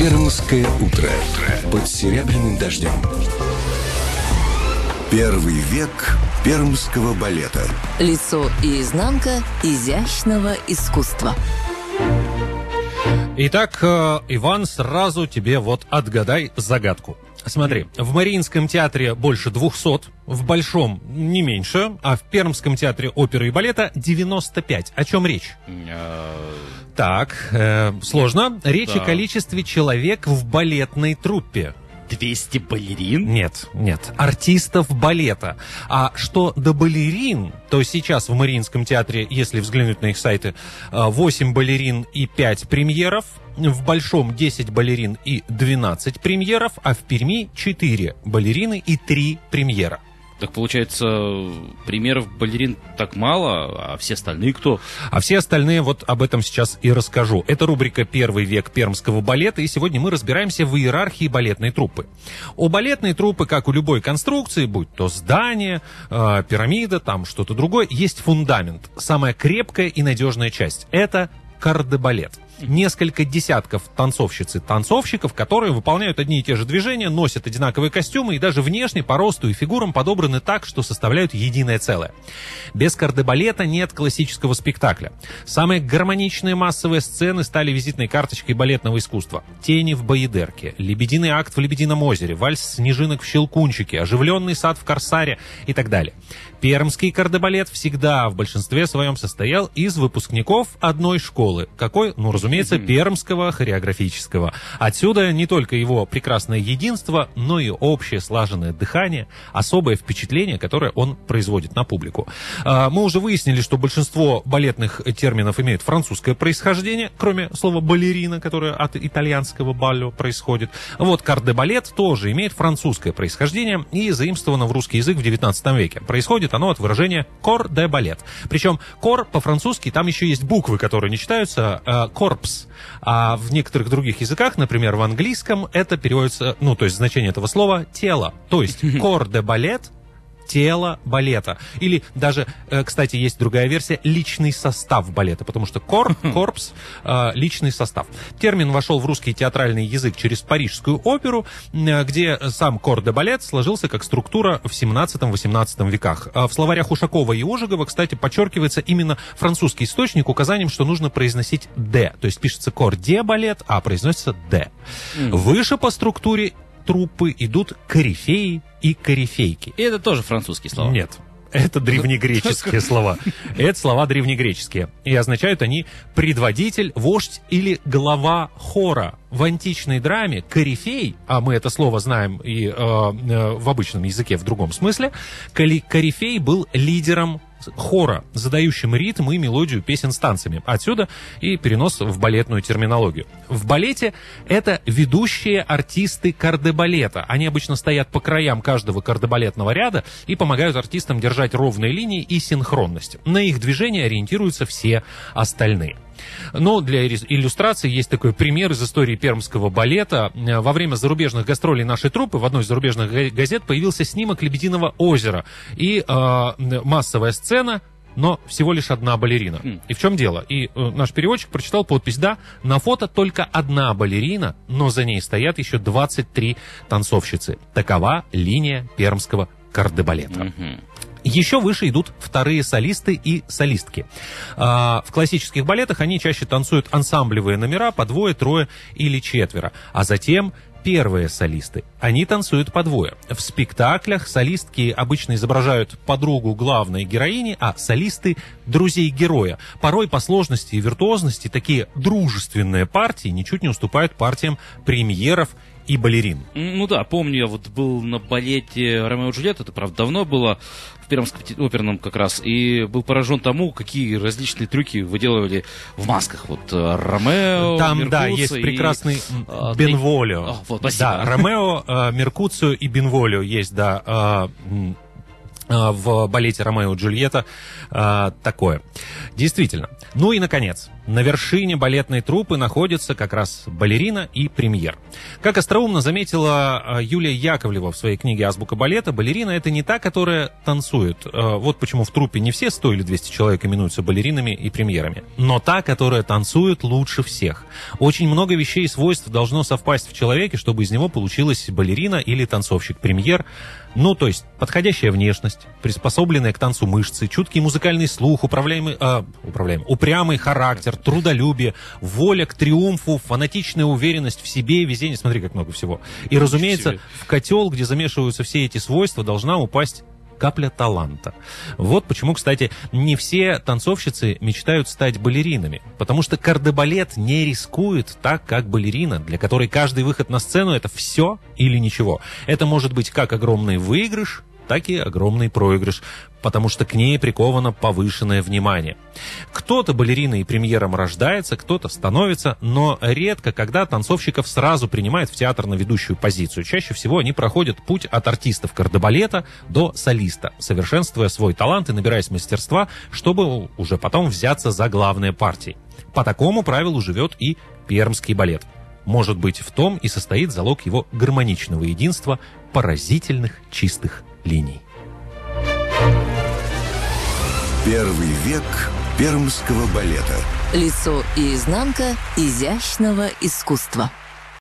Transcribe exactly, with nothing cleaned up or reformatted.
Пермское утро под серебряным дождем. Первый век пермского балета. Лицо и изнанка изящного искусства. Итак, Иван, сразу тебе вот отгадай загадку. Смотри, в Мариинском театре больше двухсот, в Большом не меньше, а в Пермском театре оперы и балета девяносто пять. О чем речь? Так, э, сложно. Речь Да. о количестве человек в балетной труппе. двести балерин? Нет, нет, артистов балета. А что до балерин, то сейчас в Мариинском театре, если взглянуть на их сайты, восемь балерин и пять премьеров, в Большом десять балерин и двенадцать премьеров, а в Перми четыре балерины и три премьера. Так получается, примеров балерин так мало, а все остальные кто? А все остальные, вот об этом сейчас и расскажу. Это рубрика «Первый век пермского балета», и сегодня мы разбираемся в иерархии балетной труппы. У балетной труппы, как у любой конструкции, будь то здание, э, пирамида, там что-то другое, есть фундамент. Самая крепкая и надежная часть – это кардебалет. Несколько десятков танцовщиц и танцовщиков, которые выполняют одни и те же движения, носят одинаковые костюмы и даже внешне по росту и фигурам подобраны так, что составляют единое целое. Без кардебалета нет классического спектакля. Самые гармоничные массовые сцены стали визитной карточкой балетного искусства. «Тени в Баядерке», «Лебединый акт в Лебедином озере», «Вальс снежинок в Щелкунчике», «Оживленный сад в Корсаре» и так далее. Пермский кардебалет всегда в большинстве своем состоял из выпускников одной школы. Какой? Ну, разумеется, Пермского хореографического. Отсюда не только его прекрасное единство, но и общее слаженное дыхание, особое впечатление, которое он производит на публику. Мы уже выяснили, что большинство балетных терминов имеют французское происхождение, кроме слова балерина, которое от итальянского балло происходит. Вот кардебалет тоже имеет французское происхождение и заимствовано в русский язык в девятнадцатом веке. Происходит оно от выражения «кор де балет». Причем «кор» по-французски, там еще есть буквы, которые не читаются, э, «корпс». А в некоторых других языках, например, в английском, это переводится, ну, то есть значение этого слова «тело». То есть «кор де балет» — тело балета. Или даже, э, кстати, есть другая версия, личный состав балета, потому что кор, корпс, э, личный состав. Термин вошел в русский театральный язык через Парижскую оперу, э, где сам кор де балет сложился как структура в семнадцатом-восемнадцатом веках. А в словарях Ушакова и Ожегова, кстати, подчеркивается именно французский источник указанием, что нужно произносить «д», то есть пишется кор де балет, а произносится «д». Выше по структуре труппы идут корифеи и корифейки. И это тоже французские слова? Нет. Это древнегреческие слова. Это слова древнегреческие. И означают они предводитель, вождь или глава хора. В античной драме корифей, а мы это слово знаем и э, э, в обычном языке в другом смысле, корифей был лидером хора, задающим ритм и мелодию песен с танцами. Отсюда и перенос в балетную терминологию. В балете это ведущие артисты кардебалета. Они обычно стоят по краям каждого кардебалетного ряда и помогают артистам держать ровные линии и синхронность. На их движения ориентируются все остальные. Но для иллюстрации есть такой пример из истории пермского балета. Во время зарубежных гастролей нашей труппы в одной из зарубежных газет появился снимок Лебединого озера и э, массовая сцена, но всего лишь одна балерина. Mm. И в чем дело? И э, наш переводчик прочитал подпись: да, на фото только одна балерина, но за ней стоят еще двадцать три танцовщицы. Такова линия пермского кардебалета. Mm-hmm. Еще выше идут вторые солисты и солистки. В классических балетах они чаще танцуют ансамблевые номера по двое, трое или четверо. А затем первые солисты. Они танцуют по двое. В спектаклях солистки обычно изображают подругу главной героини, а солисты — друзей героя. Порой по сложности и виртуозности такие дружественные партии ничуть не уступают партиям премьеров и балерин. Ну да, помню, я вот был на балете «Ромео и Джульетта», это, правда, давно было, в Пермском оперном как раз, и был поражен тому, какие различные трюки выделывали в масках. Вот Ромео, Там, Меркуцио, да, есть и... прекрасный а, Бенволио. О, вот, спасибо. Да, Ромео, Меркуцио и Бенволио есть, да. в балете «Ромео и Джульетта» а, такое. Действительно. Ну и, наконец, на вершине балетной труппы находится как раз балерина и премьер. Как остроумно заметила Юлия Яковлева в своей книге «Азбука балета», балерина — это не та, которая танцует. Вот почему в труппе не все сто или двести человек именуются балеринами и премьерами, но та, которая танцует лучше всех. Очень много вещей и свойств должно совпасть в человеке, чтобы из него получилась балерина или танцовщик-премьер. Ну, то есть подходящая внешность, приспособленная к танцу мышцы, чуткий музыкальный слух, управляемый, э, управляемый, упрямый характер, трудолюбие, воля к триумфу, фанатичная уверенность в себе, везение, смотри, как много всего. И, разумеется, в котел, где замешиваются все эти свойства, должна упасть капля таланта. Вот почему, кстати, не все танцовщицы мечтают стать балеринами. Потому что кардебалет не рискует так, как балерина, для которой каждый выход на сцену — это все или ничего. Это может быть как огромный выигрыш, так и огромный проигрыш, потому что к ней приковано повышенное внимание. Кто-то балериной и премьером рождается, кто-то становится, но редко когда танцовщиков сразу принимают в театр на ведущую позицию. Чаще всего они проходят путь от артистов кардебалета до солиста, совершенствуя свой талант и набираясь мастерства, чтобы уже потом взяться за главные партии. По такому правилу живет и пермский балет. Может быть, в том и состоит залог его гармоничного единства, поразительных чистых линий. Первый век пермского балета. Лицо и изнанка изящного искусства.